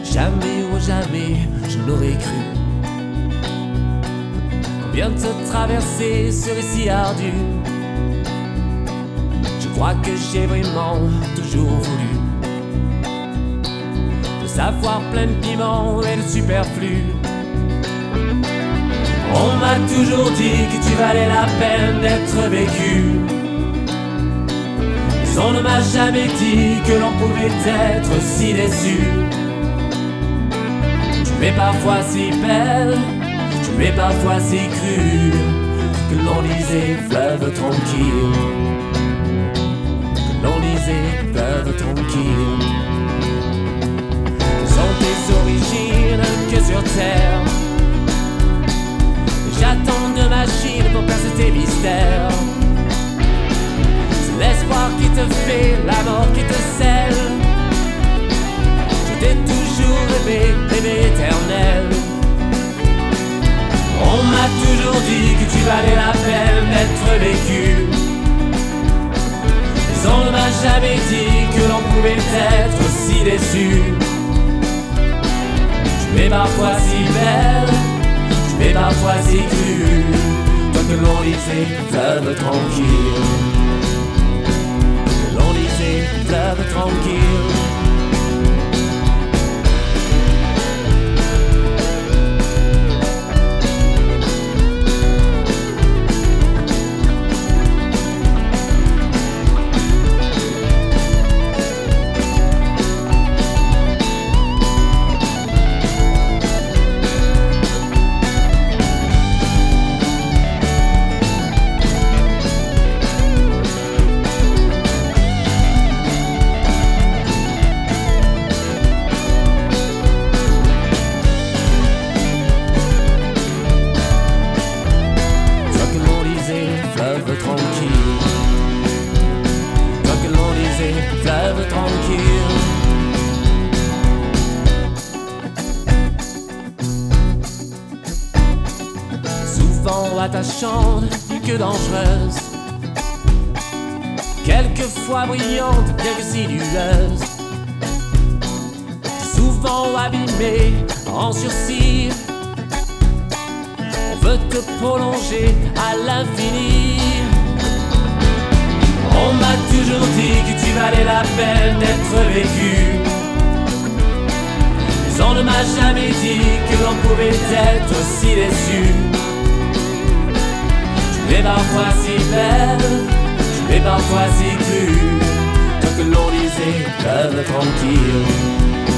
Jamais, oh jamais, je l'aurais cru. Combien de te traverser serait si ardu. Je crois que j'ai vraiment toujours voulu le savoir plein de piment et de superflu. On m'a toujours dit que tu valais la peine d'être vécu, mais on ne m'a jamais dit que l'on pouvait être si déçu. Tu es parfois si belle, tu es parfois si crue, que l'on disait fleuve tranquille, que l'on disait fleuve tranquille. Que sont tes origines que sur terre? J'attends de machine pour percer tes mystères. C'est l'espoir qui te fait, la mort qui te scelle. Je t'ai toujours rêvé, rêvé éternel. On m'a toujours dit que tu valais la peine d'être vécu, mais on ne m'a jamais dit que l'on pouvait être si déçu. Tu es parfois si belle, mais parfois si cru, toi que l'on disait fleuve tranquille, que l'on disait fleuve tranquille. Fleuve tranquille, toi que l'on disait fleuve tranquille. Souvent attachante, plus que dangereuse, quelquefois brillante, bien que sinueuse. Souvent abîmée, en sursis, on veut te prolonger à l'infini. On m'a toujours dit que tu valais la peine d'être vécu, mais on ne m'a jamais dit que l'on pouvait être si déçu. Tu es parfois si belle, tu es parfois si crue, toi que l'on disait fleuve tranquille,